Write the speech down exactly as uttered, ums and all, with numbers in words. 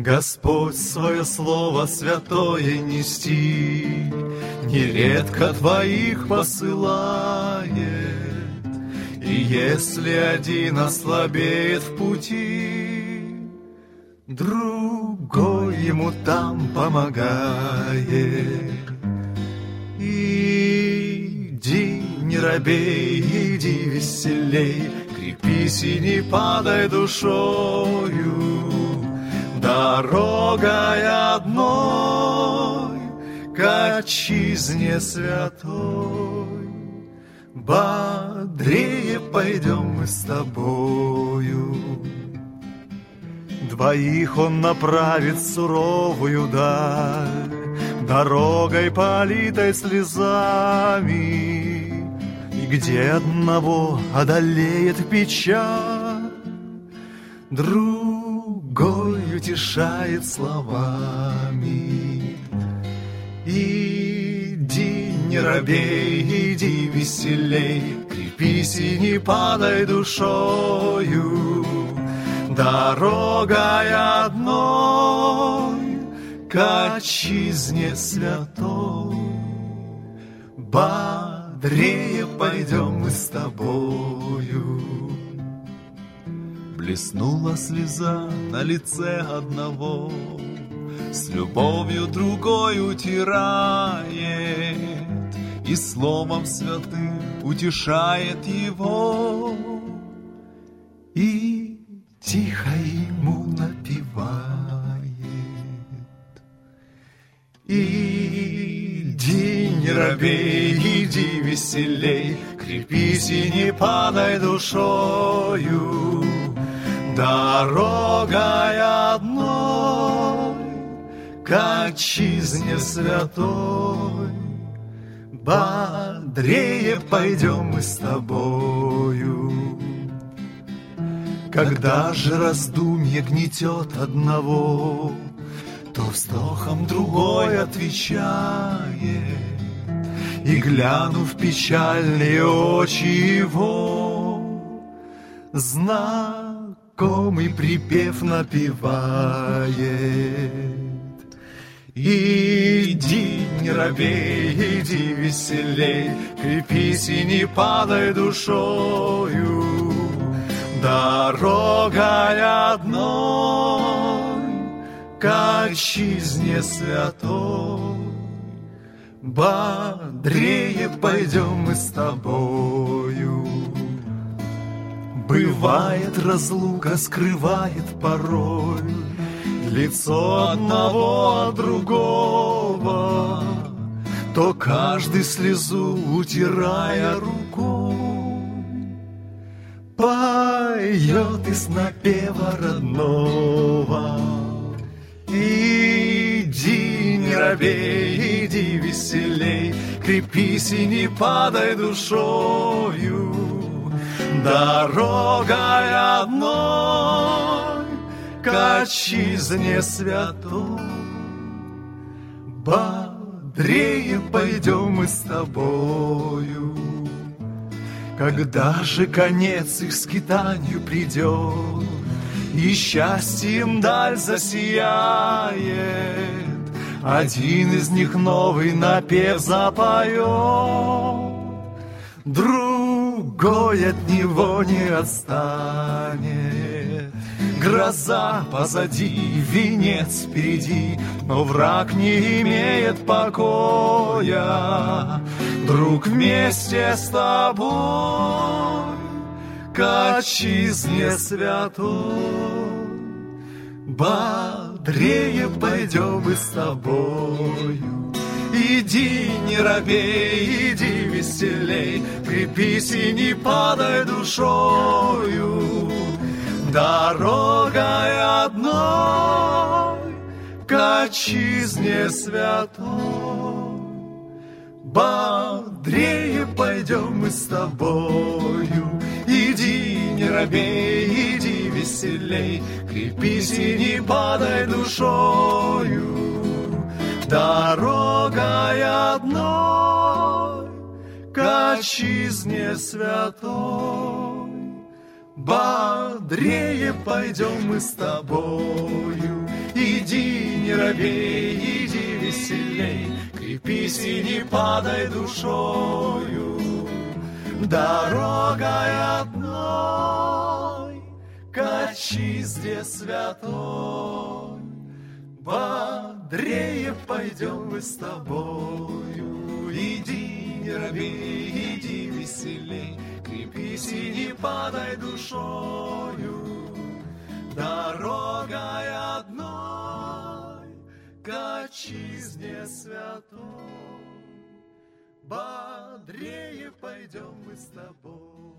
Господь свое слово святое нести нередко твоих посылает. И если один ослабеет в пути, другой ему там помогает. Иди, не робей, иди веселей, крепись и не падай душою. Дорогой одной к отчизне святой бодрее пойдем мы с тобою. Двоих он направит в суровую даль, дорогой политой слезами, и где одного одолеет печаль, другой утешает словами. Иди, не робей, иди веселей, крепись и не падай душою. Дорогой одной к отчизне святой бодрее пойдем мы с тобою. Блеснула слеза на лице одного, с любовью другой утирает, и словом святым утешает его, и тихо ему напевает. Иди, не робей, иди веселей, крепись и не падай душою. Дорогой одной к отчизне святой бодрее пойдем мы с тобою. Когда же раздумье гнетет одного, то вздохом другой отвечает, и, глянув в печальные очи его, знакомый припев напевает. Иди, не робей, иди веселей, крепись и не падай душою. Дорогой одной к отчизне святой бодрее пойдем мы с тобою. Бывает, разлука скрывает порой лицо одного от другого, то каждый слезу, утирая рукой, поет из напева родного. Иди, не робей, иди веселей, крепись и не падай душою. Дорогой одной к отчизне святой бодрее пойдем мы с тобою. Когда же конец их скитанию придет, и счастьем даль засияет, один из них новый напев запоет, другой от него не отстанет. Гроза позади, венец впереди, но враг не имеет покоя. Друг, вместе с тобой к отчизне святой бодрее пойдем мы с тобою. Иди, не робей, иди веселей, крепись и не падай душою. Дорогой одной к отчизне святой бодрее пойдем мы с тобою. Иди, не робей, иди веселей, крепись и не падай душою. Дорогой одной к отчизне святой бодрее пойдем мы с тобою. Иди, не робей, иди веселей, крепись и не падай душою. Дорогой одной к отчизне святой бодрее пойдем мы с тобою. Иди, не робей, иди веселей, крепись и не падай душою. Дорогой одной к отчизне святой бодрее пойдем мы с тобой.